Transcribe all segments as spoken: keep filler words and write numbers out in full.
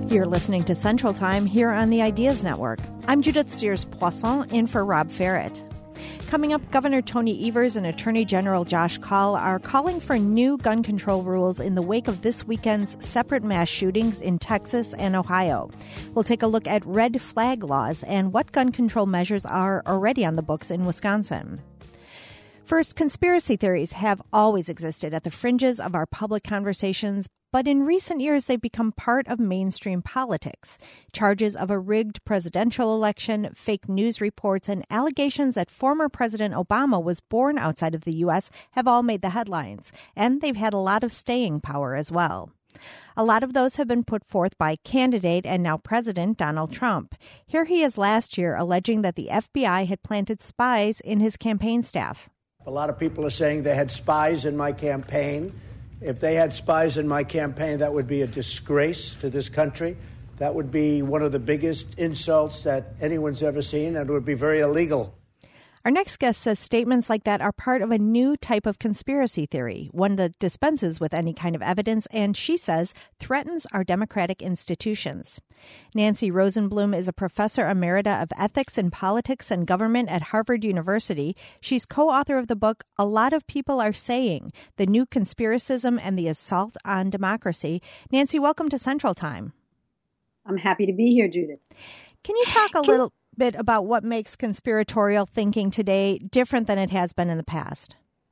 You're listening to Central Time here on the Ideas Network. I'm Judith Sears-Poisson, in for Rob Ferret. Coming up, Governor Tony Evers and Attorney General Josh Kaul are calling for new gun control rules in the wake of this weekend's separate mass shootings in Texas and Ohio. We'll take a look at red flag laws and what gun control measures are already on the books in Wisconsin. First, conspiracy theories have always existed at the fringes of our public conversations, but in recent years they've become part of mainstream politics. Charges of a rigged presidential election, fake news reports, and allegations that former President Obama was born outside of the U S have all made the headlines, and they've had a lot of staying power as well. A lot of those have been put forth by candidate and now President Donald Trump. Here he is last year alleging that the F B I had planted spies in his campaign staff. A lot of people are saying they had spies in my campaign. If they had spies in my campaign, that would be a disgrace to this country. That would be one of the biggest insults that anyone's ever seen, and it would be very illegal. Our next guest says statements like that are part of a new type of conspiracy theory, one that dispenses with any kind of evidence and, she says, threatens our democratic institutions. Nancy Rosenblum is a professor emerita of ethics in politics and government at Harvard University. She's co-author of the book A Lot of People Are Saying, The New Conspiracism and the Assault on Democracy. Nancy, welcome to Central Time. I'm happy to be here, Judith. Can you talk a little bit about what makes conspiratorial thinking today different than it has been in the past?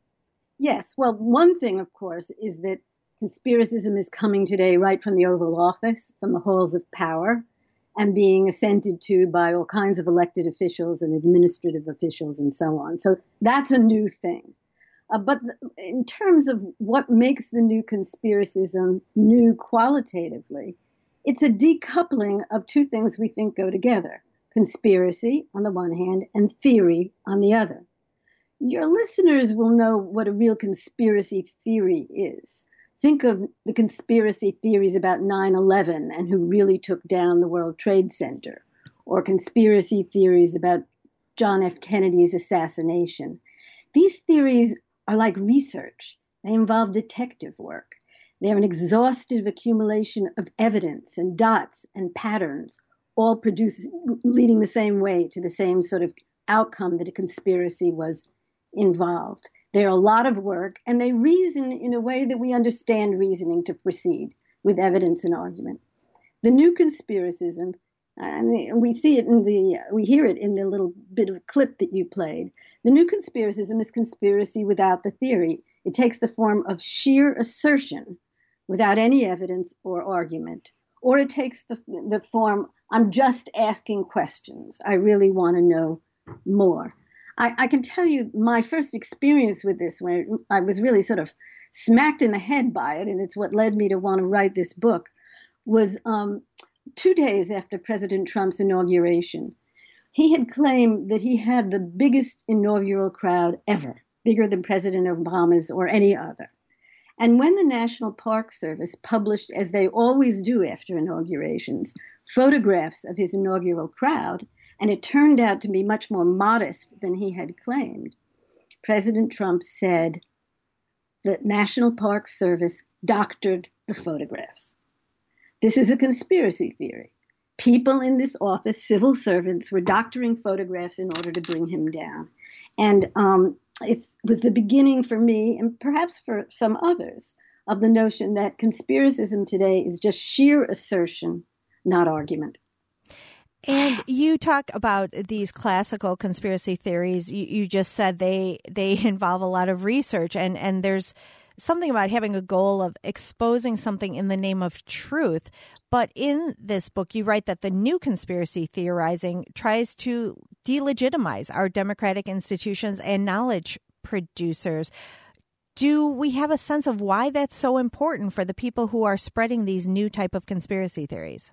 Yes. Well, one thing, of course, is that conspiracism is coming today right from the Oval Office, from the halls of power, and being assented to by all kinds of elected officials and administrative officials and so on. So that's a new thing. Uh, but in terms of what makes the new conspiracism new qualitatively, it's a decoupling of two things we think go together. Conspiracy on the one hand and theory on the other. Your listeners will know what a real conspiracy theory is. Think of the conspiracy theories about nine eleven and who really took down the World Trade Center, or conspiracy theories about John F. Kennedy's assassination. These theories are like research. They involve detective work. They're an exhaustive accumulation of evidence and dots and patterns, all produce, leading the same way to the same sort of outcome that a conspiracy was involved. They're a lot of work, and they reason in a way that we understand reasoning to proceed with evidence and argument. The new conspiracism, and we see it in the, we hear it in the little bit of clip that you played. The new conspiracism is conspiracy without the theory. It takes the form of sheer assertion without any evidence or argument. Or it takes the, the form, I'm just asking questions. I really want to know more. I, I can tell you my first experience with this, when I was really sort of smacked in the head by it, and it's what led me to want to write this book, was um, two days after President Trump's inauguration. He had claimed that he had the biggest inaugural crowd ever, bigger than President Obama's or any other. And when the National Park Service published, as they always do after inaugurations, photographs of his inaugural crowd, and it turned out to be much more modest than he had claimed, President Trump said the National Park Service doctored the photographs. This is a conspiracy theory. People in this office, civil servants, were doctoring photographs in order to bring him down. And um, it was the beginning for me, and perhaps for some others, of the notion that conspiracism today is just sheer assertion, not argument. And you talk about these classical conspiracy theories. You, you just said they they involve a lot of research, and, and there's something about having a goal of exposing something in the name of truth. But in this book, you write that the new conspiracy theorizing tries to delegitimize our democratic institutions and knowledge producers. Do we have a sense of why that's so important for the people who are spreading these new type of conspiracy theories?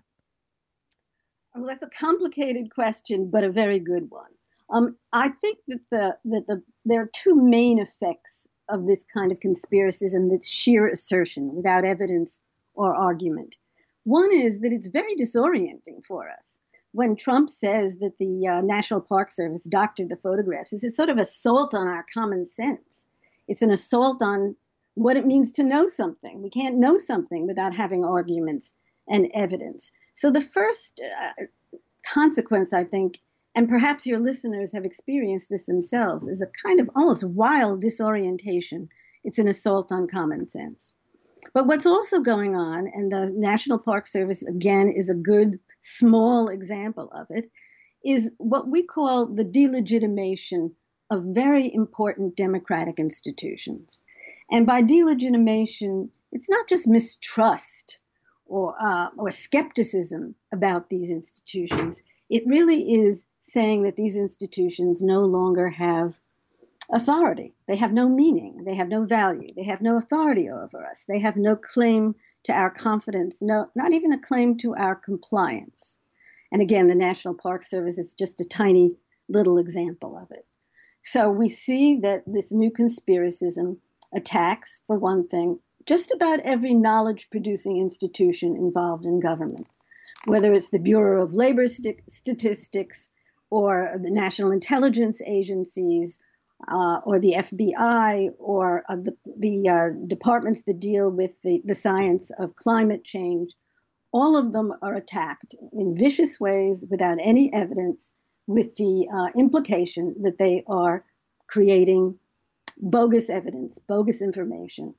Well, that's a complicated question, but a very good one. Um, I think that the that the there are two main effects of this kind of conspiracism that's sheer assertion without evidence or argument. One is that it's very disorienting for us. When Trump says that the uh, National Park Service doctored the photographs, it's a sort of assault on our common sense. It's an assault on what it means to know something. We can't know something without having arguments and evidence. So the first uh, consequence, I think, and perhaps your listeners have experienced this themselves, is a kind of almost wild disorientation. It's an assault on common sense. But what's also going on, and the National Park Service, again, is a good small example of it, is what we call the delegitimation of very important democratic institutions. And by delegitimation, it's not just mistrust or, uh, or skepticism about these institutions. It really is saying that these institutions no longer have authority. They have no meaning. They have no value. They have no authority over us. They have no claim to our confidence, no, not even a claim to our compliance. And again, the National Park Service is just a tiny little example of it. So we see that this new conspiracism attacks, for one thing, just about every knowledge-producing institution involved in government, whether it's the Bureau of Labor St- Statistics or the National Intelligence Agencies uh, or the F B I or uh, the, the uh, departments that deal with the, the science of climate change. All of them are attacked in vicious ways without any evidence, with the uh, implication that they are creating bogus evidence, bogus information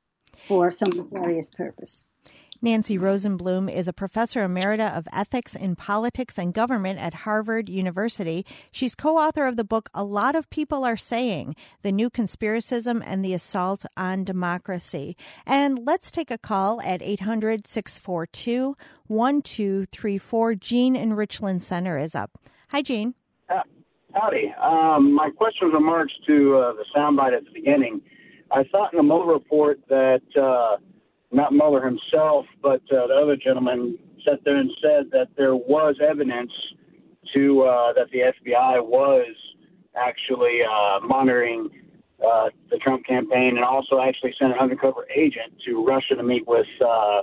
for some nefarious purpose. Nancy Rosenblum is a professor emerita of ethics in politics and government at Harvard University. She's co-author of the book A Lot of People Are Saying, The New Conspiracism and the Assault on Democracy. And let's take a call at eight hundred, six four two, one two three four. Jean in Richland Center is up. Hi, Jean. Uh, howdy. Um, my question was remarks to uh, the soundbite at the beginning. I thought in the Mueller report that uh, not Mueller himself, but uh, the other gentleman sat there and said that there was evidence to uh, that the F B I was actually uh, monitoring uh, the Trump campaign, and also actually sent an undercover agent to Russia to meet with uh,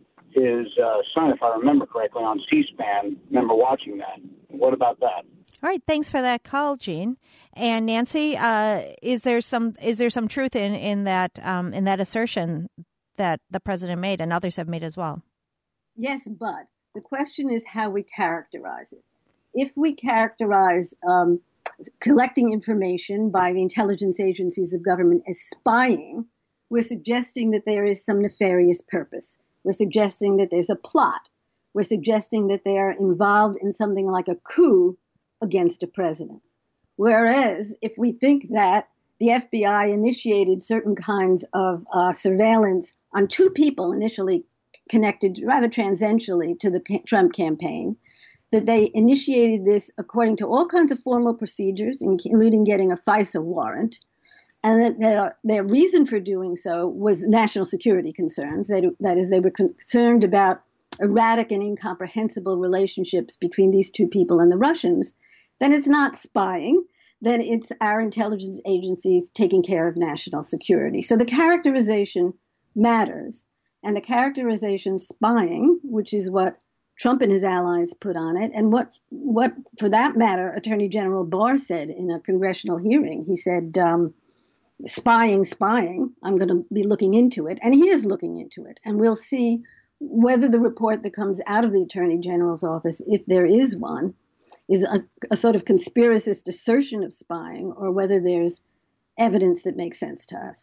his uh, son, if I remember correctly, on C-SPAN. Remember watching that. What about that? All right, thanks for that call, Jean. And Nancy, uh, is there some is there some truth in in that um, in that assertion that the president made and others have made as well? Yes, but the question is how we characterize it. If we characterize um, collecting information by the intelligence agencies of government as spying, we're suggesting that there is some nefarious purpose. We're suggesting that there's a plot. We're suggesting that they are involved in something like a coup against a president. Whereas if we think that the F B I initiated certain kinds of uh, surveillance on two people initially connected rather transiently to the Trump campaign, that they initiated this according to all kinds of formal procedures, including getting a FISA warrant, and that their, their reason for doing so was national security concerns. They, that is, they were concerned about erratic and incomprehensible relationships between these two people and the Russians, then it's not spying. Then it's our intelligence agencies taking care of national security. So the characterization matters. And the characterization spying, which is what Trump and his allies put on it, and what, what for that matter, Attorney General Barr said in a congressional hearing. He said, um, spying, spying, I'm going to be looking into it. And he is looking into it. And we'll see whether the report that comes out of the Attorney General's office, if there is one, is a, a sort of conspiracist assertion of spying, or whether there's evidence that makes sense to us.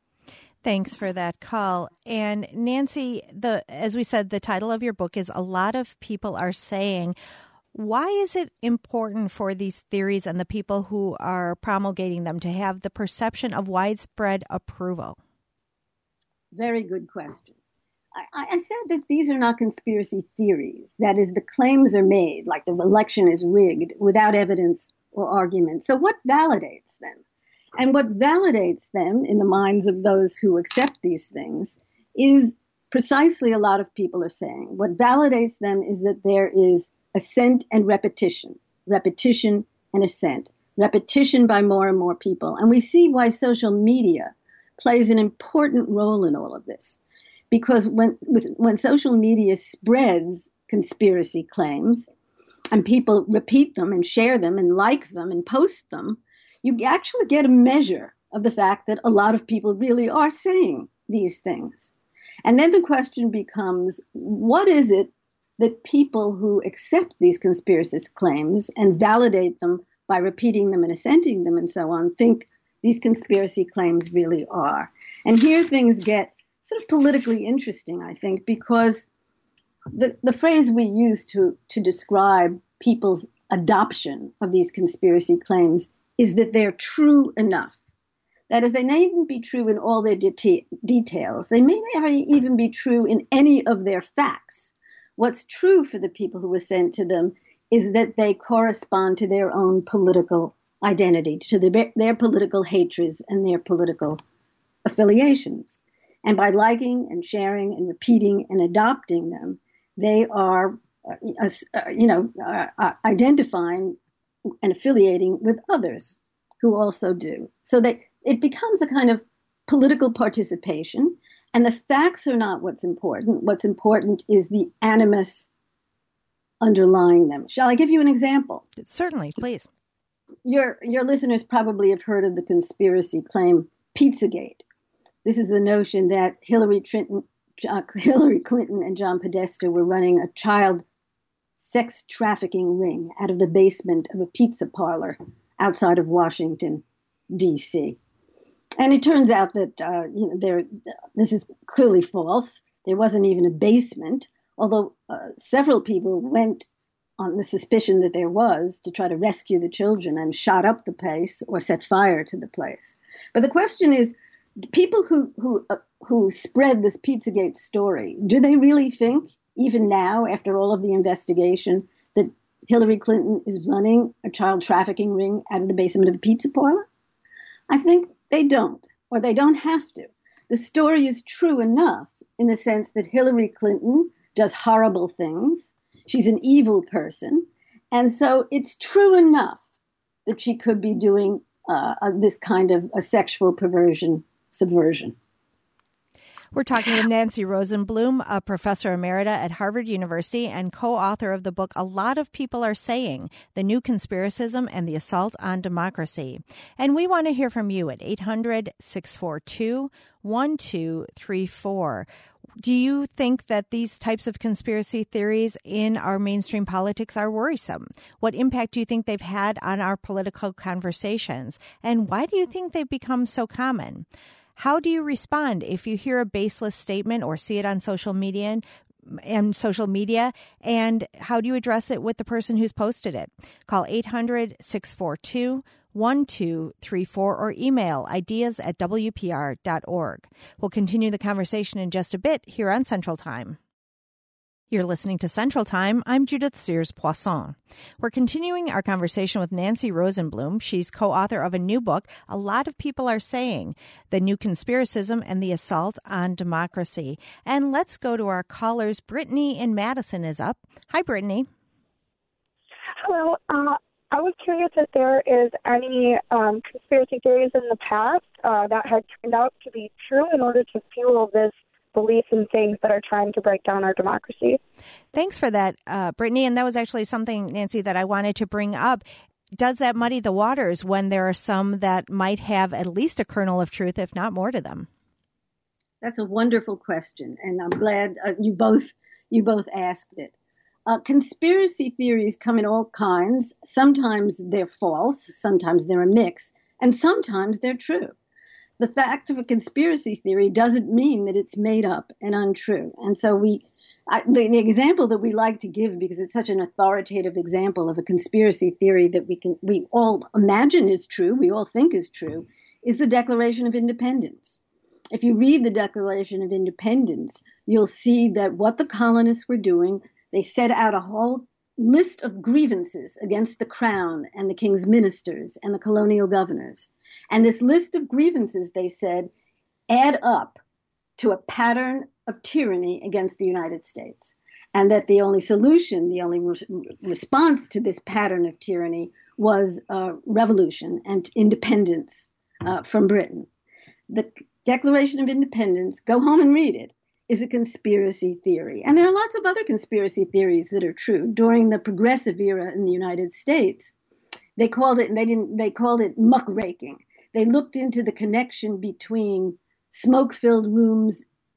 Thanks for that call. And Nancy, the as we said, the title of your book is A Lot of People Are Saying. Why is it important for these theories and the people who are promulgating them to have the perception of widespread approval? Very good question. I, I said that these are not conspiracy theories. That is, the claims are made, like the election is rigged, without evidence or argument. So what validates them? And what validates them in the minds of those who accept these things is precisely a lot of people are saying. What validates them is that there is assent and repetition, repetition and assent, repetition by more and more people. And we see why social media plays an important role in all of this. Because when with, when social media spreads conspiracy claims and people repeat them and share them and like them and post them, you actually get a measure of the fact that a lot of people really are saying these things. And then the question becomes, what is it that people who accept these conspiracist claims and validate them by repeating them and assenting them and so on think these conspiracy claims really are? And here things get sort of politically interesting, I think, because the, the phrase we use to, to describe people's adoption of these conspiracy claims is that they're true enough. That is, they may even be true in all their deta- details. They may never even be true in any of their facts. What's true for the people who assent to them is that they correspond to their own political identity, to the, their political hatreds and their political affiliations. And by liking and sharing and repeating and adopting them, they are, uh, uh, you know, uh, uh, identifying and affiliating with others who also do. So that it becomes a kind of political participation, and the facts are not what's important. What's important is the animus underlying them. Shall I give you an example? Certainly, please. Your your listeners probably have heard of the conspiracy claim Pizzagate. This is the notion that Hillary Clinton, uh, Hillary Clinton and John Podesta were running a child sex trafficking ring out of the basement of a pizza parlor outside of Washington, D C And it turns out that uh, you know there this is clearly false. There wasn't even a basement, although uh, several people went on the suspicion that there was to try to rescue the children and shot up the place or set fire to the place. But the question is, people who who uh, who spread this Pizzagate story, do they really think, even now, after all of the investigation, that Hillary Clinton is running a child trafficking ring out of the basement of a pizza parlor? I think they don't, or they don't have to. The story is true enough in the sense that Hillary Clinton does horrible things. She's an evil person. And so it's true enough that she could be doing uh, this kind of a sexual perversion, subversion. We're talking with Nancy Rosenblum, a professor emerita at Harvard University and co-author of the book A Lot of People Are Saying, The New Conspiracism and the Assault on Democracy. And we want to hear from you at eight hundred, six four two, one two three four. Do you think that these types of conspiracy theories in our mainstream politics are worrisome? What impact do you think they've had on our political conversations? And why do you think they've become so common? How do you respond if you hear a baseless statement or see it on social media and, and social media? And how do you address it with the person who's posted it? Call eight hundred, six four two, one two three four or email ideas at w p r dot org. We'll continue the conversation in just a bit here on Central Time. You're listening to Central Time. I'm Judith Sears-Poisson. We're continuing our conversation with Nancy Rosenblum. She's co-author of a new book, A Lot of People Are Saying, The New Conspiracism and the Assault on Democracy. And let's go to our callers. Brittany in Madison is up. Hi, Brittany. Hello. Uh, I was curious if there is any um, conspiracy theories in the past uh, that had turned out to be true in order to fuel this beliefs in things that are trying to break down our democracy. Thanks for that, uh, Brittany. And that was actually something, Nancy, that I wanted to bring up. Does that muddy the waters when there are some that might have at least a kernel of truth, if not more to them? That's a wonderful question, and I'm glad uh, you both you both asked it. Uh, conspiracy theories come in all kinds. Sometimes they're false, sometimes they're a mix, and sometimes they're true. The fact of a conspiracy theory doesn't mean that it's made up and untrue. And so we, I, the, the example that we like to give, because it's such an authoritative example of a conspiracy theory that we can we all imagine is true, we all think is true, is the Declaration of Independence. If you read the Declaration of Independence, you'll see that what the colonists were doing, they set out a whole list of grievances against the crown and the king's ministers and the colonial governors. And this list of grievances, they said, add up to a pattern of tyranny against the United States. And that the only solution, the only re- response to this pattern of tyranny was uh, revolution and independence uh, from Britain. The Declaration of Independence, go home and read it, is a conspiracy theory. And there are lots of other conspiracy theories that are true. During the progressive era in the United States, they called it, and they didn't, they called it muckraking. They looked into the connection between smoke-filled rooms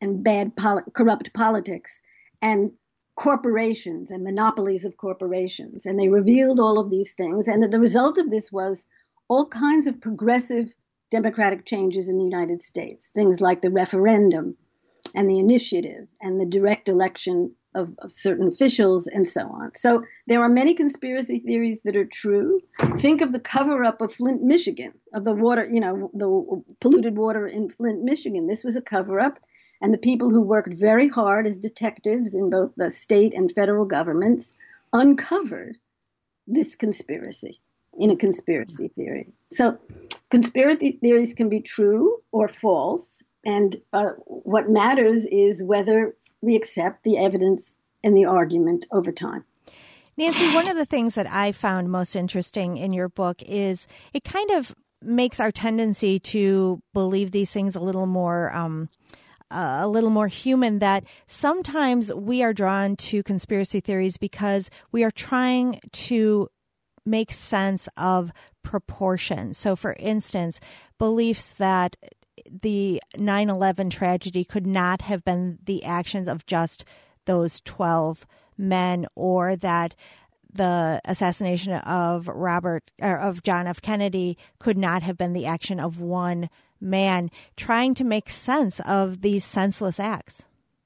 and bad, poli- corrupt politics and corporations and monopolies of corporations. And they revealed all of these things. And the result of this was all kinds of progressive democratic changes in the United States, things like the referendum and the initiative and the direct election of, of certain officials and so on. So there are many conspiracy theories that are true. Think of the cover-up of Flint, Michigan, of the water, you know, the polluted water in Flint, Michigan. This was a cover-up, and the people who worked very hard as detectives in both the state and federal governments uncovered this conspiracy in a conspiracy theory. So conspiracy theories can be true or false, and uh, what matters is whether we accept the evidence and the argument over time. Nancy, one of the things that I found most interesting in your book is it kind of makes our tendency to believe these things a little more um, uh, a little more human, that sometimes we are drawn to conspiracy theories because we are trying to make sense of proportion. So, for instance, beliefs that the nine eleven tragedy could not have been the actions of just those twelve men, or that the assassination of Robert or of John F. Kennedy could not have been the action of one man, trying to make sense of these senseless acts.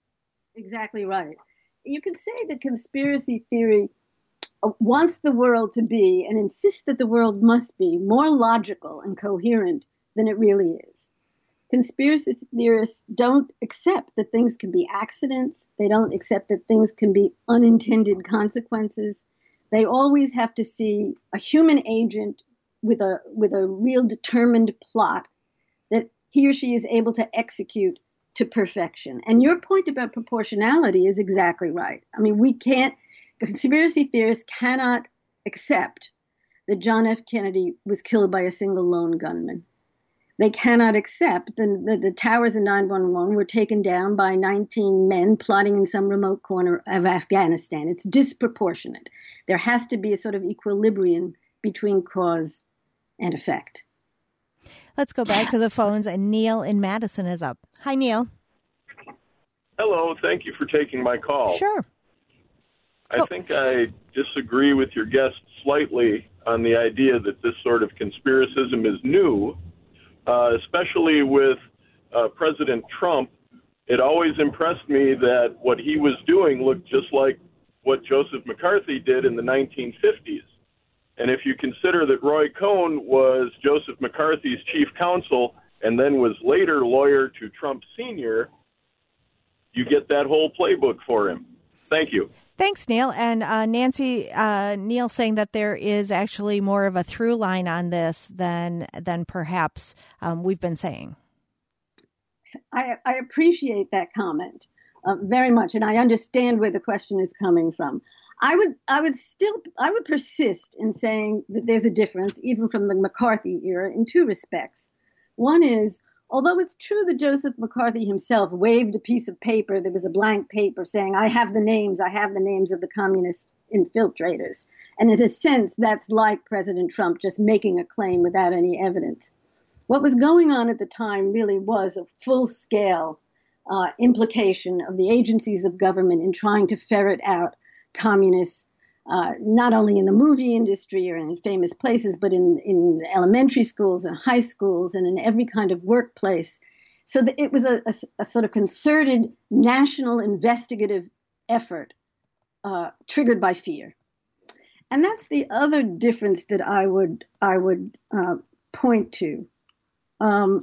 Exactly right. You can say that conspiracy theory wants the world to be, and insists that the world must be, more logical and coherent than it really is. Conspiracy theorists don't accept that things can be accidents. They don't accept that things can be unintended consequences. They always have to see a human agent with a with a real determined plot that he or she is able to execute to perfection. And your point about proportionality is exactly right. I mean, we can't, conspiracy theorists cannot accept that John F. Kennedy was killed by a single lone gunman. They cannot accept that the, the towers in nine one one were taken down by nineteen men plotting in some remote corner of Afghanistan. It's disproportionate. There has to be a sort of equilibrium between cause and effect. Let's go back to the phones, and Neil in Madison is up. Hi, Neil. Hello. Thank you for taking my call. Sure. I Go. think I disagree with your guest slightly on the idea that this sort of conspiracism is new. Uh, especially with uh, President Trump, it always impressed me that what he was doing looked just like what Joseph McCarthy did in the nineteen fifties. And if you consider that Roy Cohn was Joseph McCarthy's chief counsel and then was later lawyer to Trump Senior, you get that whole playbook for him. Thank you. Thanks, Neil. And uh, Nancy, uh, Neil saying that there is actually more of a through line on this than than perhaps um, we've been saying. I, I appreciate that comment uh, very much, and I understand where the question is coming from. I would, I would still, I would persist in saying that there's a difference, even from the McCarthy era, in two respects. One is, although it's true that Joseph McCarthy himself waved a piece of paper, there was a blank paper saying, I have the names, I have the names of the communist infiltrators. And in a sense, that's like President Trump just making a claim without any evidence. What was going on at the time really was a full-scale uh, implication of the agencies of government in trying to ferret out communists, uh, not only in the movie industry or in famous places, but in, in elementary schools and high schools and in every kind of workplace. So that it was a, a, a sort of concerted national investigative effort uh, triggered by fear. And that's the other difference that I would I would uh, point to. Um,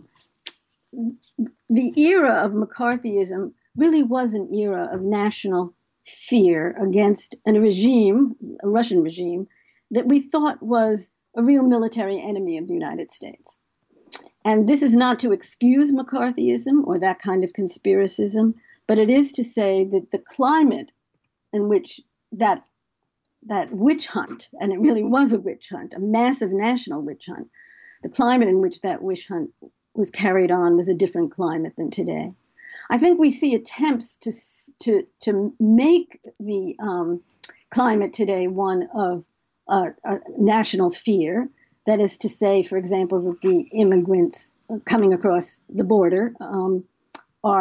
the era of McCarthyism really was an era of national fear against a regime, a Russian regime, that we thought was a real military enemy of the United States. And this is not to excuse McCarthyism or that kind of conspiracism, but it is to say that the climate in which that that witch hunt, and it really was a witch hunt, a massive national witch hunt, the climate in which that witch hunt was carried on was a different climate than today. I think we see attempts to to to make the um, climate today one of uh, uh, national fear. That is to say, for example, that the immigrants coming across the border um, are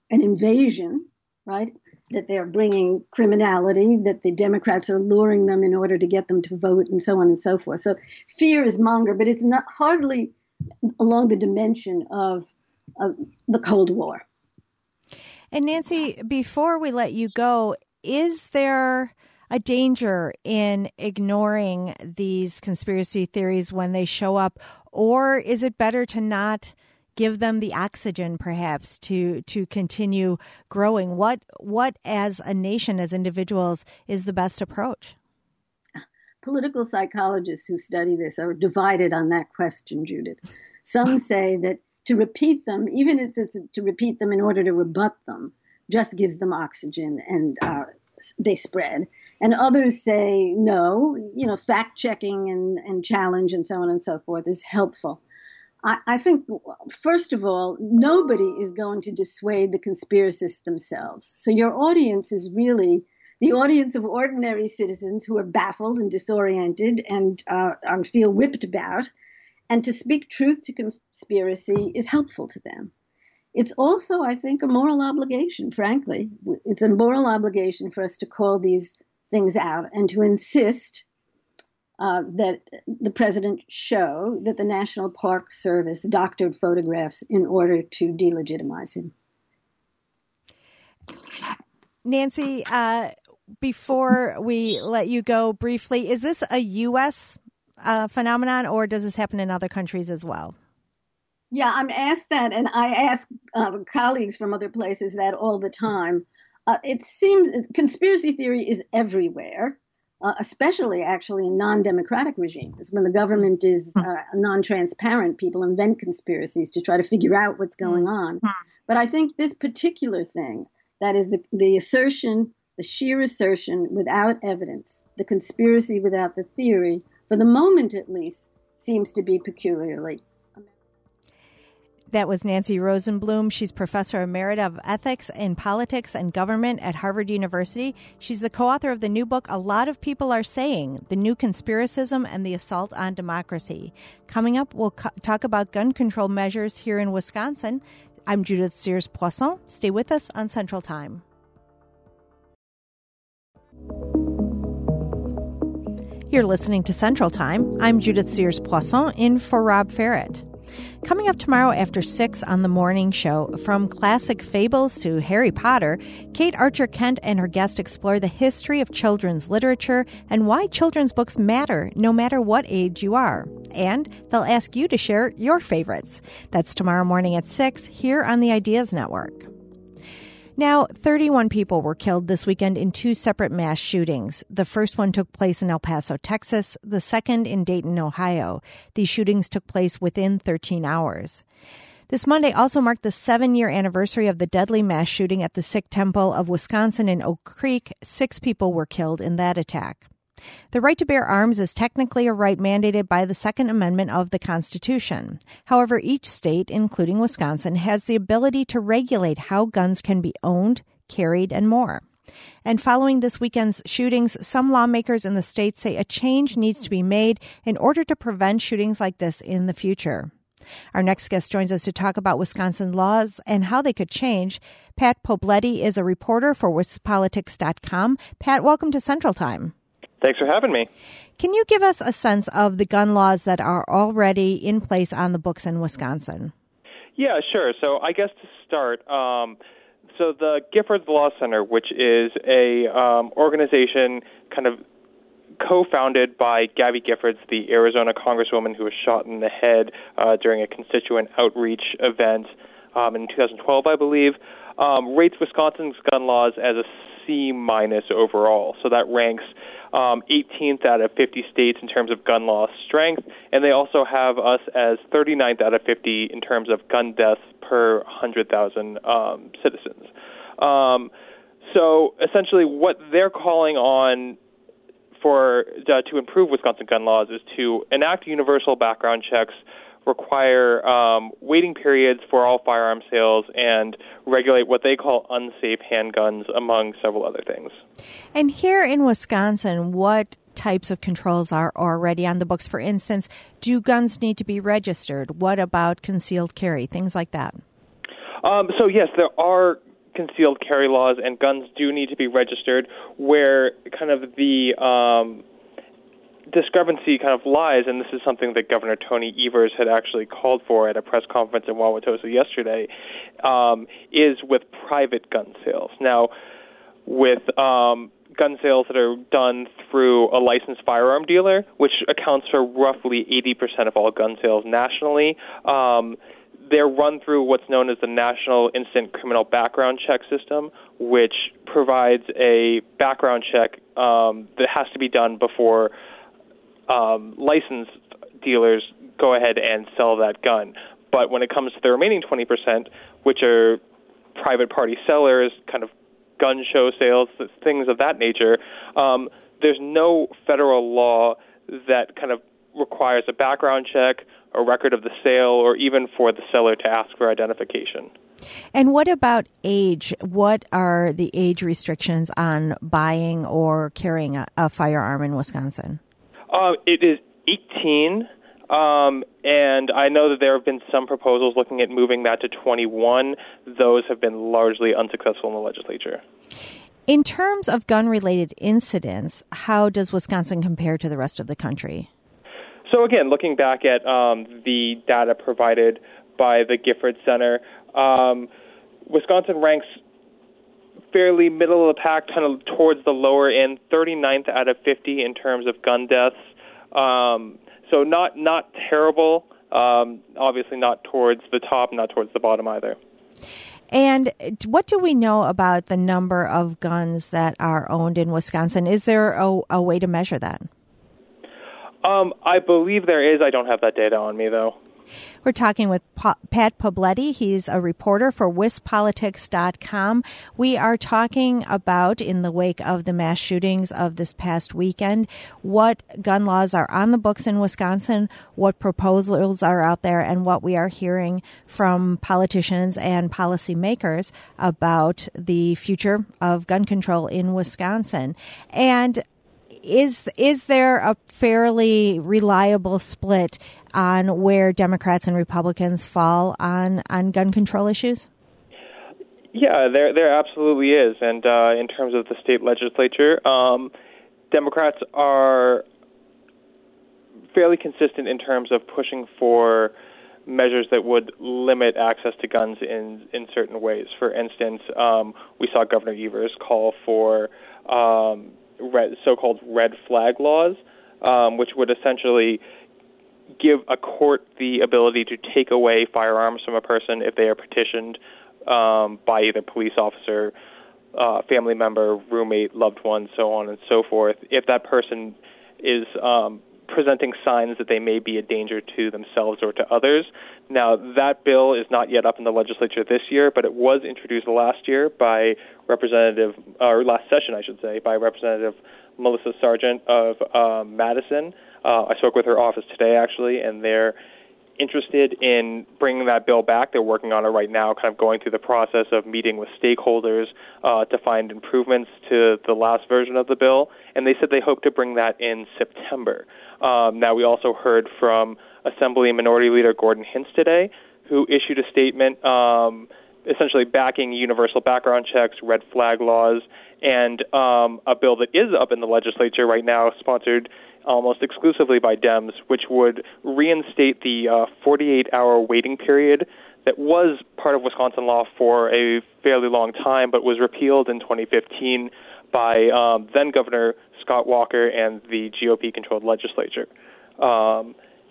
an invasion, right? That they're bringing criminality, that the Democrats are luring them in order to get them to vote, and so on and so forth. So fear is monger, but it's not hardly along the dimension of, of the Cold War. And Nancy, before we let you go, is there a danger in ignoring these conspiracy theories when they show up, or is it better to not give them the oxygen, perhaps, to to continue growing? What what as a nation, as individuals, is the best approach? Political psychologists who study this are divided on that question, Judith. Some say that to repeat them, even if it's to repeat them in order to rebut them, just gives them oxygen and uh, they spread. And others say, no, you know, fact-checking and, and challenge and so on and so forth is helpful. I, I think, first of all, nobody is going to dissuade the conspiracists themselves. So your audience is really the audience of ordinary citizens who are baffled and disoriented and, uh, and feel whipped about. And to speak truth to conspiracy is helpful to them. It's also, I think, a moral obligation, frankly. It's a moral obligation for us to call these things out and to insist uh, that the president show that the National Park Service doctored photographs in order to delegitimize him. Nancy, uh, before we let you go briefly, is this a U S uh, phenomenon, or does this happen in other countries as well? Yeah, I'm asked that, and I ask uh, colleagues from other places that all the time. Uh, it seems conspiracy theory is everywhere, uh, especially actually in non-democratic regimes. When the government is uh, non-transparent, people invent conspiracies to try to figure out what's going on. But I think this particular thing, that is the, the assertion, the sheer assertion without evidence, the conspiracy without the theory, for the moment at least, seems to be peculiarly. That was Nancy Rosenblum. She's Professor Emerita of Ethics in Politics and Government at Harvard University. She's the co-author of the new book, A Lot of People Are Saying, The New Conspiracism and the Assault on Democracy. Coming up, we'll co- talk about gun control measures here in Wisconsin. I'm Judith Sears-Poisson. Stay with us on Central Time. You're listening to Central Time. I'm Judith Sears-Poisson, in for Rob Ferret. Coming up tomorrow after six on the morning show, from classic fables to Harry Potter, Kate Archer-Kent and her guest explore the history of children's literature and why children's books matter no matter what age you are. And they'll ask you to share your favorites. That's tomorrow morning at six here on the Ideas Network. Now, thirty-one people were killed this weekend in two separate mass shootings. The first one took place in El Paso, Texas, the second in Dayton, Ohio. These shootings took place within thirteen hours. This Monday also marked the seven-year anniversary of the deadly mass shooting at the Sikh Temple of Wisconsin in Oak Creek. Six people were killed in that attack. The right to bear arms is technically a right mandated by the Second Amendment of the Constitution. However, each state, including Wisconsin, has the ability to regulate how guns can be owned, carried, and more. And following this weekend's shootings, some lawmakers in the state say a change needs to be made in order to prevent shootings like this in the future. Our next guest joins us to talk about Wisconsin laws and how they could change. Pat Pobletti is a reporter for wispolitics dot com. Pat, welcome to Central Time. Thanks for having me. Can you give us a sense of the gun laws that are already in place on the books in Wisconsin? Yeah, sure. So I guess to start, um, so the Giffords Law Center, which is a um, organization kind of co-founded by Gabby Giffords, the Arizona congresswoman who was shot in the head uh, during a constituent outreach event um, in two thousand twelve, I believe, um, rates Wisconsin's gun laws as a C minus overall. So that ranks um, eighteenth out of fifty states in terms of gun law strength, and they also have us as thirty-ninth out of fifty in terms of gun deaths per one hundred thousand um, citizens. Um, so essentially what they're calling on for uh, to improve Wisconsin gun laws is to enact universal background checks, require um, waiting periods for all firearm sales, and regulate what they call unsafe handguns, among several other things. And here in Wisconsin, what types of controls are already on the books? For instance, do guns need to be registered? What about concealed carry? Things like that. Um, so, yes, there are concealed carry laws, and guns do need to be registered. Where kind of the um, discrepancy kind of lies, and this is something that Governor Tony Evers had actually called for at a press conference in Wauwatosa yesterday, um, is with private gun sales. Now, with um, gun sales that are done through a licensed firearm dealer, which accounts for roughly eighty percent of all gun sales nationally, um, they're run through what's known as the National Instant Criminal Background Check System, which provides a background check um, that has to be done before um, licensed dealers go ahead and sell that gun. But when it comes to the remaining twenty percent, which are private party sellers, kind of gun show sales, things of that nature, um, there's no federal law that kind of requires a background check, a record of the sale, or even for the seller to ask for identification. And what about age? What are the age restrictions on buying or carrying a, a firearm in Wisconsin? Uh, it is eighteen, um, and I know that there have been some proposals looking at moving that to twenty-one. Those have been largely unsuccessful in the legislature. In terms of gun-related incidents, how does Wisconsin compare to the rest of the country? So again, looking back at um, the data provided by the Gifford Center, um, Wisconsin ranks fairly middle of the pack, kind of towards the lower end, thirty-ninth out of fifty in terms of gun deaths. Um, so not not terrible, um, obviously not towards the top, not towards the bottom either. And what do we know about the number of guns that are owned in Wisconsin? Is there a, a way to measure that? Um, I believe there is. I don't have that data on me, though. We're talking with pa- Pat Pobletti. He's a reporter for Wis Politics dot com. We are talking about, in the wake of the mass shootings of this past weekend, what gun laws are on the books in Wisconsin, what proposals are out there, and what we are hearing from politicians and policymakers about the future of gun control in Wisconsin. And Is is there a fairly reliable split on where Democrats and Republicans fall on, on gun control issues? Yeah, there there absolutely is. And uh, in terms of the state legislature, um, Democrats are fairly consistent in terms of pushing for measures that would limit access to guns in, in certain ways. For instance, um, we saw Governor Evers call for um, Red, so-called red flag laws, um, which would essentially give a court the ability to take away firearms from a person if they are petitioned um, by either police officer, uh, family member, roommate, loved one, so on and so forth, if that person is um, presenting signs that they may be a danger to themselves or to others. Now, that bill is not yet up in the legislature this year, but it was introduced last year by Representative, or last session, I should say, by Representative Melissa Sargent of um, Madison. Uh, I spoke with her office today, actually, and they're interested in bringing that bill back. They're working on it right now, kind of going through the process of meeting with stakeholders uh, to find improvements to the last version of the bill, and they said they hope to bring that in September. Um, now, we also heard from Assembly Minority Leader Gordon Hintz today, who issued a statement um, essentially backing universal background checks, red flag laws, and um, a bill that is up in the legislature right now, sponsored almost exclusively by Dems, which would reinstate the uh, forty-eight hour waiting period that was part of Wisconsin law for a fairly long time, but was repealed in twenty fifteen by um, then-Governor Scott Walker and the G O P-controlled legislature. Um,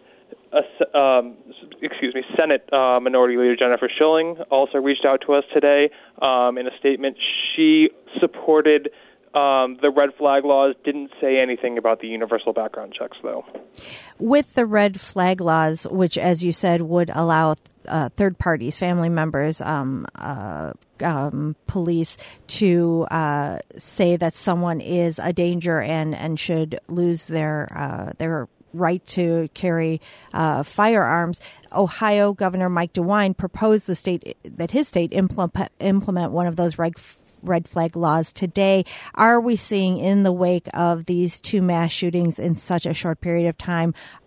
a, um, excuse me, Senate uh, Minority Leader Jennifer Schilling also reached out to us today um, in a statement. She supported Um, the red flag laws, didn't say anything about the universal background checks, though. With the red flag laws, which, as you said, would allow uh, third parties, family members, um, uh, um, police to uh, say that someone is a danger and, and should lose their uh, their right to carry uh, firearms, Ohio Governor Mike DeWine proposed the state that his state implement, implement one of those reg red flag laws today. Are we seeing, in the wake of these two mass shootings in such a short period of time,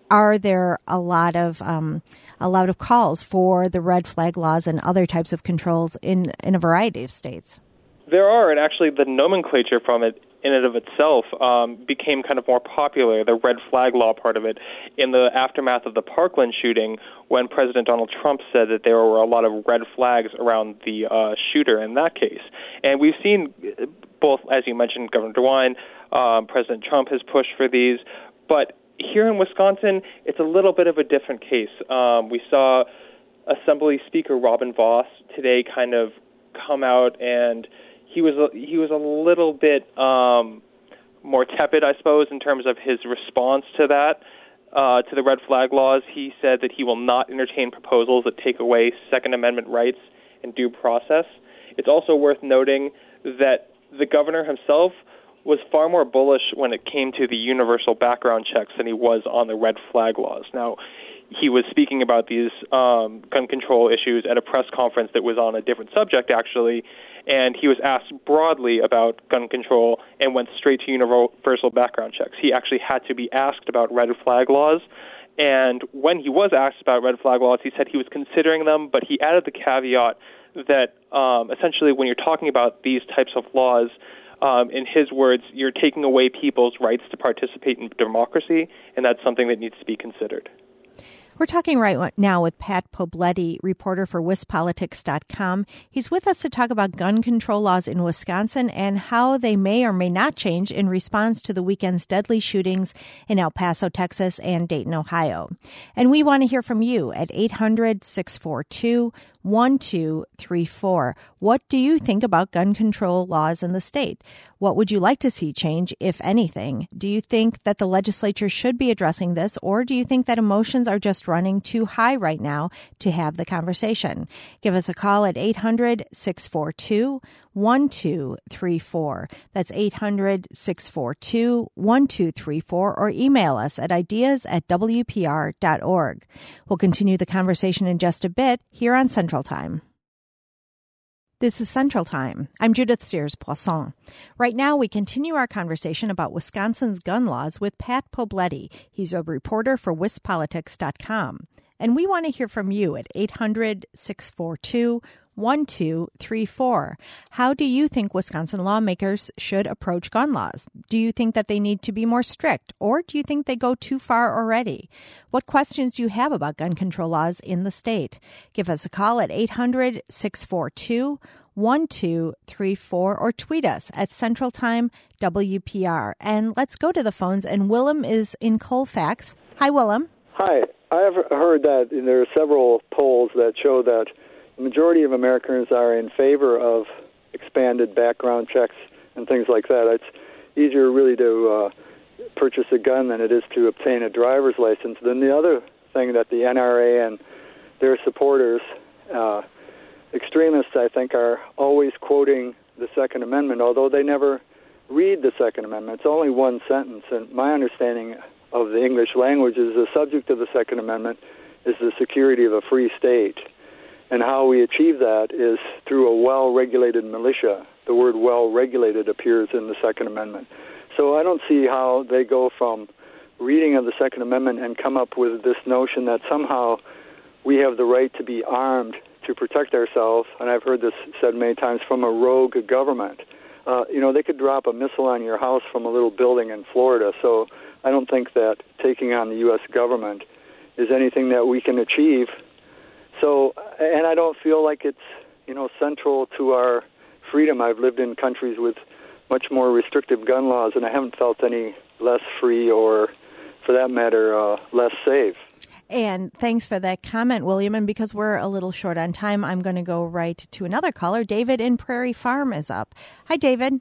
are there a lot of um, a lot of calls for the red flag laws and other types of controls in, in a variety of states? There are, and actually the nomenclature from it in and of itself um, became kind of more popular, the red flag law part of it, in the aftermath of the Parkland shooting when President Donald Trump said that there were a lot of red flags around the uh, shooter in that case. And we've seen both, as you mentioned, Governor DeWine, um, President Trump has pushed for these, but here in Wisconsin, it's a little bit of a different case. Um, we saw Assembly Speaker Robin Vos today kind of come out, and he was a, he was a little bit um, more tepid, I suppose, in terms of his response to that, uh, to the red flag laws. He said that he will not entertain proposals that take away Second Amendment rights and due process. It's also worth noting that the governor himself was far more bullish when it came to the universal background checks than he was on the red flag laws. Now, he was speaking about these um, gun control issues at a press conference that was on a different subject, actually, and he was asked broadly about gun control and went straight to universal background checks. He actually had to be asked about red flag laws, and when he was asked about red flag laws, he said he was considering them, but he added the caveat that um, essentially when you're talking about these types of laws, Um, in his words, you're taking away people's rights to participate in democracy, and that's something that needs to be considered. We're talking right now with Pat Pobletti, reporter for Wis Politics dot com. He's with us to talk about gun control laws in Wisconsin and how they may or may not change in response to the weekend's deadly shootings in El Paso, Texas, and Dayton, Ohio. And we want to hear from you at eight hundred, six four two, one two three four. What do you think about gun control laws in the state? What would you like to see change, if anything? Do you think that the legislature should be addressing this, or do you think that emotions are just running too high right now to have the conversation? Give us a call at eight hundred, six four two, one two three four. That's eight hundred, six four two, one two three four, or email us at ideas at w p r dot org. We'll continue the conversation in just a bit here on Central Time. This is Central Time. I'm Judith Sears-Poisson. Right now, we continue our conversation about Wisconsin's gun laws with Pat Pobletti. He's a reporter for Wis Politics dot com. And we want to hear from you at eight hundred, six four two, one two three four. How do you think Wisconsin lawmakers should approach gun laws? Do you think that they need to be more strict, or do you think they go too far already? What questions do you have about gun control laws in the state? Give us a call at eight hundred, six four two, one two three four or tweet us at Central Time W P R. And let's go to the phones, and Willem is in Colfax. Hi, Willem. Hi. I have heard that there are several polls that show that the majority of Americans are in favor of expanded background checks and things like that. It's easier really to uh, purchase a gun than it is to obtain a driver's license. Then the other thing that the N R A and their supporters, uh, extremists, I think, are always quoting the Second Amendment, although they never read the Second Amendment. It's only one sentence, and my understanding of the English language is the subject of the Second Amendment is the security of a free state. And how we achieve that is through a well-regulated militia. The word well-regulated appears in the Second Amendment. So I don't see how they go from reading of the Second Amendment and come up with this notion that somehow we have the right to be armed to protect ourselves, and I've heard this said many times, from a rogue government. Uh, you know, they could drop a missile on your house from a little building in Florida, so I don't think that taking on the U S government is anything that we can achieve. So, and I don't feel like it's, you know, central to our freedom. I've lived in countries with much more restrictive gun laws, and I haven't felt any less free or, for that matter, uh, less safe. And thanks for that comment, William. And because we're a little short on time, I'm going to go right to another caller. David in Prairie Farm is up. Hi, David.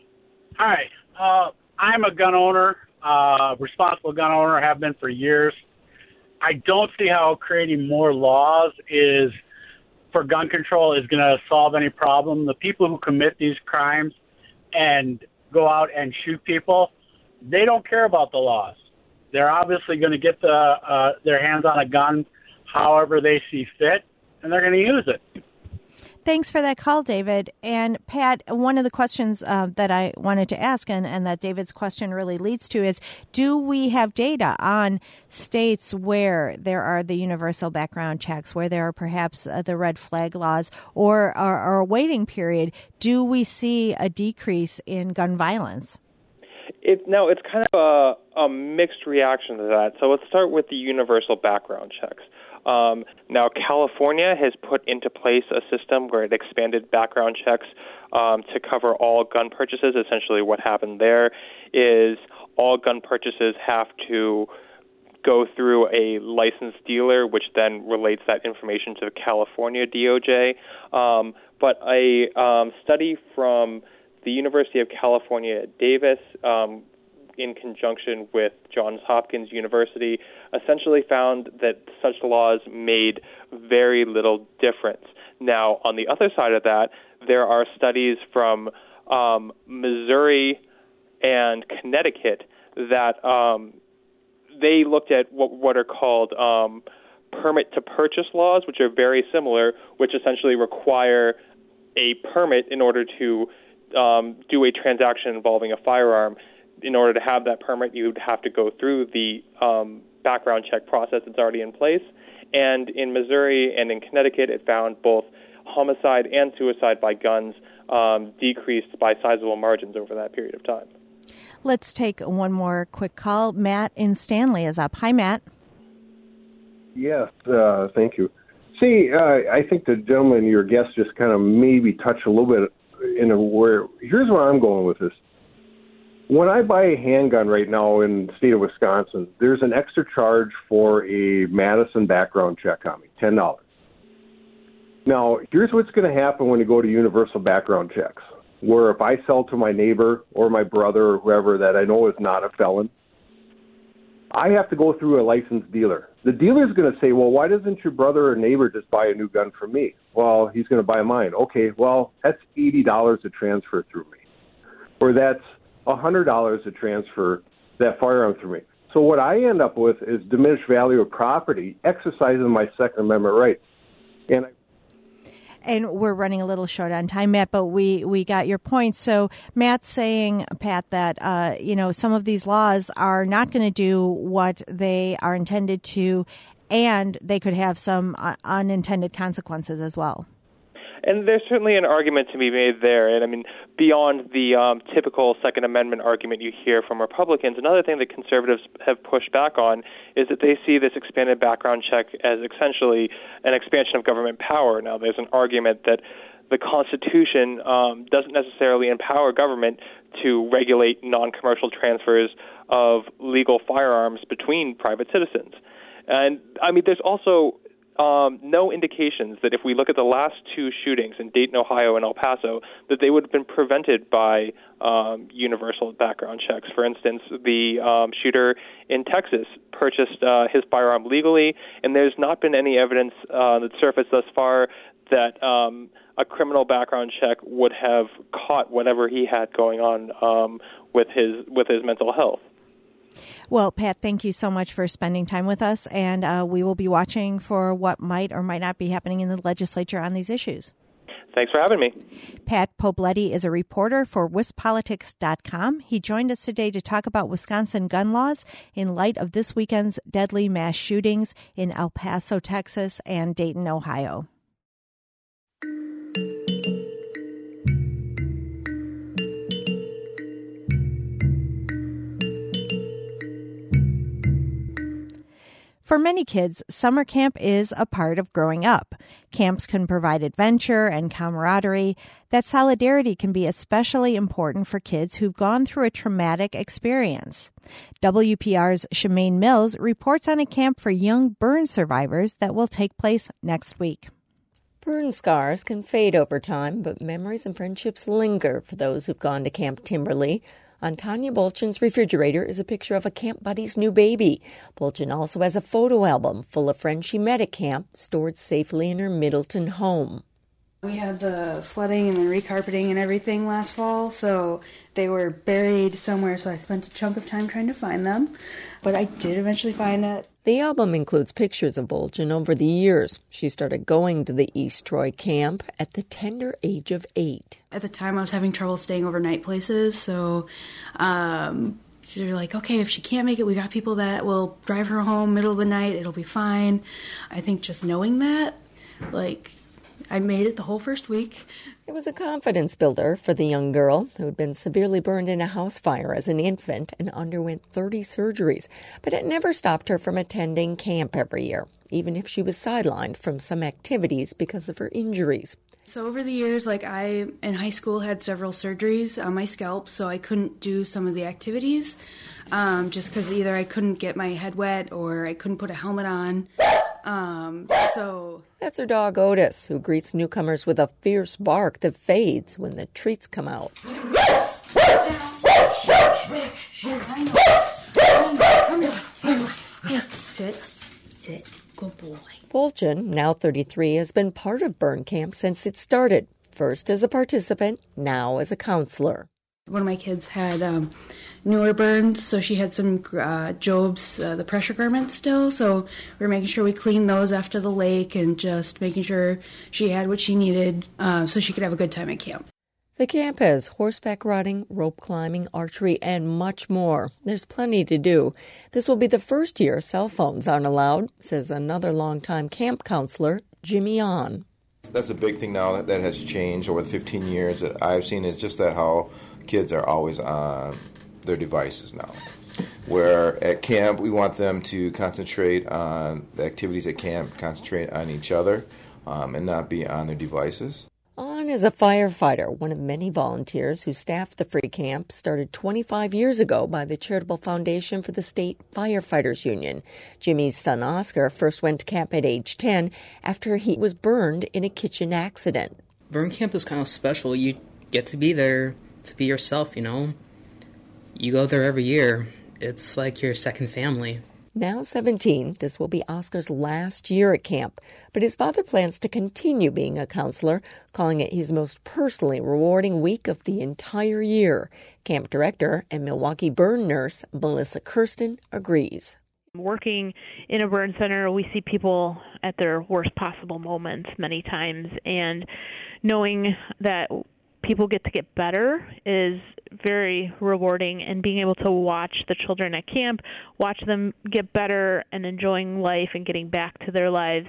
Hi. Uh, I'm a gun owner, uh, responsible gun owner, have been for years. I don't see how creating more laws is for gun control is going to solve any problem. The people who commit these crimes and go out and shoot people, they don't care about the laws. They're obviously going to get the, uh, their hands on a gun however they see fit, and they're going to use it. Thanks for that call, David. And Pat, one of the questions uh, that I wanted to ask, and, and that David's question really leads to, is do we have data on states where there are the universal background checks, where there are perhaps uh, the red flag laws, or, or, or a waiting period? Do we see a decrease in gun violence? It, no, it's kind of a, a mixed reaction to that. So let's start with the universal background checks. Um, now, California has put into place a system where it expanded background checks um, to cover all gun purchases. Essentially, what happened there is all gun purchases have to go through a licensed dealer, which then relates that information to the California D O J. Um, but a um, study from the University of California at Davis, um, in conjunction with Johns Hopkins University, essentially found that such laws made very little difference. Now, on the other side of that, there are studies from um, Missouri and Connecticut that um, they looked at what, what are called um, permit-to-purchase laws, which are very similar, which essentially require a permit in order to um, do a transaction involving a firearm. In order to have that permit, you would have to go through the um, background check process that's already in place. And in Missouri and in Connecticut, it found both homicide and suicide by guns um, decreased by sizable margins over that period of time. Let's take one more quick call. Matt in Stanley is up. Hi, Matt. Yes, uh, thank you. See, uh, I think the gentleman, your guest, just kind of maybe touched a little bit in a where. Here's where I'm going with this. When I buy a handgun right now in the state of Wisconsin, there's an extra charge for a Madison background check on me, ten dollars. Now, here's what's going to happen when you go to universal background checks, where if I sell to my neighbor or my brother or whoever that I know is not a felon, I have to go through a licensed dealer. The dealer's going to say, well, why doesn't your brother or neighbor just buy a new gun from me? Well, he's going to buy mine. Okay, well, that's eighty dollars to transfer through me. Or that's one hundred dollars to transfer that firearm through me. So what I end up with is diminished value of property, exercising my Second Amendment rights. And I And we're running a little short on time, Matt, but we, we got your point. So Matt's saying, Pat, that, uh, you know, some of these laws are not going to do what they are intended to, and they could have some uh, unintended consequences as well. And there's certainly an argument to be made there. And I mean, beyond the um, typical Second Amendment argument you hear from Republicans, another thing that conservatives have pushed back on is that they see this expanded background check as essentially an expansion of government power. Now, there's an argument that the Constitution um, doesn't necessarily empower government to regulate non-commercial transfers of legal firearms between private citizens. And I mean, there's also Um, no indications that if we look at the last two shootings in Dayton, Ohio, and El Paso, that they would have been prevented by um, universal background checks. For instance, the um, shooter in Texas purchased uh, his firearm legally, and there's not been any evidence uh, that's surfaced thus far that um, a criminal background check would have caught whatever he had going on um, with his with his mental health. Well, Pat, thank you so much for spending time with us, and uh, we will be watching for what might or might not be happening in the legislature on these issues. Thanks for having me. Pat Pobletti is a reporter for Wis Politics dot com. He joined us today to talk about Wisconsin gun laws in light of this weekend's deadly mass shootings in El Paso, Texas, and Dayton, Ohio. For many kids, summer camp is a part of growing up. Camps can provide adventure and camaraderie. That solidarity can be especially important for kids who've gone through a traumatic experience. W P R's Shemaine Mills reports on a camp for young burn survivors that will take place next week. Burn scars can fade over time, but memories and friendships linger for those who've gone to Camp Timberley. On Tanya Bolchin's refrigerator is a picture of a camp buddy's new baby. Bolchin also has a photo album full of friends she met at camp, stored safely in her Middleton home. We had the flooding and the recarpeting and everything last fall, so They were buried somewhere, so I spent a chunk of time trying to find them. But I did eventually find it. The album includes pictures of Bolgen over the years. She started going to the East Troy camp at the tender age of eight. At the time, I was having trouble staying overnight places, so um, they're like, okay, if she can't make it, we got people that will drive her home middle of the night. It'll be fine. I think just knowing that, like, I made it the whole first week. It was a confidence builder for the young girl who had been severely burned in a house fire as an infant and underwent thirty surgeries. But it never stopped her from attending camp every year, even if she was sidelined from some activities because of her injuries. So over the years, like I, in high school, had several surgeries on my scalp, so I couldn't do some of the activities um, just because either I couldn't get my head wet or I couldn't put a helmet on. Um, so That's her dog Otis, who greets newcomers with a fierce bark that fades when the treats come out. Sit, sit, good boy. Bolgen, now thirty-three, has been part of burn camp since it started, first as a participant, now as a counselor. One of my kids had um, newer burns, so she had some uh, Job's, uh, the pressure garments still, so we were making sure we cleaned those after the lake and just making sure she had what she needed uh, so she could have a good time at camp. The camp has horseback riding, rope climbing, archery, and much more. There's plenty to do. This will be the first year cell phones aren't allowed, says another longtime camp counselor, Jimmy On. That's a big thing now that, that has changed over the fifteen years that I've seen, is just that how kids are always on their devices now. Where at camp, we want them to concentrate on the activities at camp, concentrate on each other, um, and not be on their devices. On is a firefighter, one of many volunteers who staffed the free camp, started twenty-five years ago by the Charitable Foundation for the State Firefighters Union. Jimmy's son Oscar first went to camp at age ten after he was burned in a kitchen accident. Burn camp is kind of special. You get to be there to be yourself, you know. You go there every year. It's like your second family. Now seventeen, this will be Oscar's last year at camp, but his father plans to continue being a counselor, calling it his most personally rewarding week of the entire year. Camp director and Milwaukee burn nurse Melissa Kirsten agrees. Working in a burn center, we see people at their worst possible moments many times, and knowing that people get to get better is very rewarding, and being able to watch the children at camp, watch them get better and enjoying life and getting back to their lives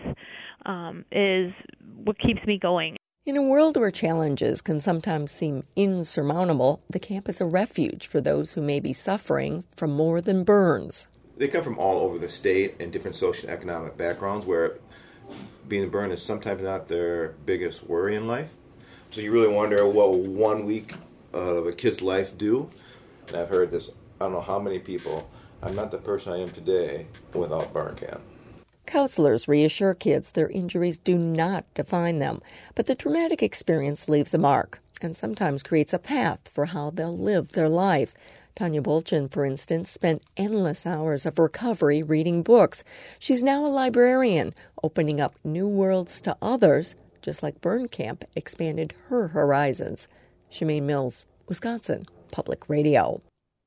um, is what keeps me going. In a world where challenges can sometimes seem insurmountable, the camp is a refuge for those who may be suffering from more than burns. They come from all over the state and different social and economic backgrounds where being a burn is sometimes not their biggest worry in life. So you really wonder, what will one week of a kid's life do? And I've heard this, I don't know how many people, I'm not the person I am today without burn camp. Counselors reassure kids their injuries do not define them, but the traumatic experience leaves a mark and sometimes creates a path for how they'll live their life. Tanya Bolgen, for instance, spent endless hours of recovery reading books. She's now a librarian, opening up new worlds to others, just like burn camp expanded her horizons. Shemaine Mills, Wisconsin Public Radio.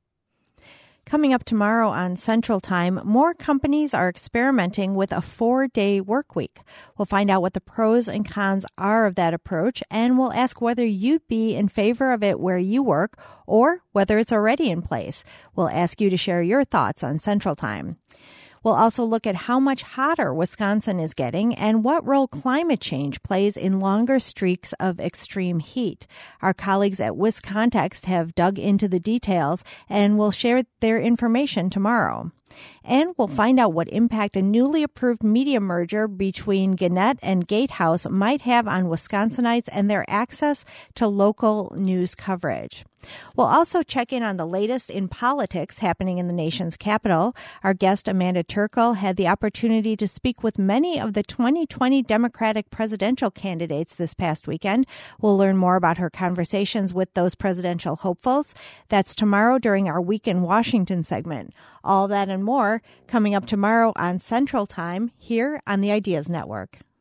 Coming up tomorrow on Central Time, more companies are experimenting with a four-day work week. We'll find out what the pros and cons are of that approach, and we'll ask whether you'd be in favor of it where you work or whether it's already in place. We'll ask you to share your thoughts on Central Time. We'll also look at how much hotter Wisconsin is getting and what role climate change plays in longer streaks of extreme heat. Our colleagues at WisContext have dug into the details and will share their information tomorrow. And we'll find out what impact a newly approved media merger between Gannett and Gatehouse might have on Wisconsinites and their access to local news coverage. We'll also check in on the latest in politics happening in the nation's capital. Our guest, Amanda Turkle, had the opportunity to speak with many of the twenty twenty Democratic presidential candidates this past weekend. We'll learn more about her conversations with those presidential hopefuls. That's tomorrow during our Week in Washington segment. All that and more coming up tomorrow on Central Time here on the Ideas Network.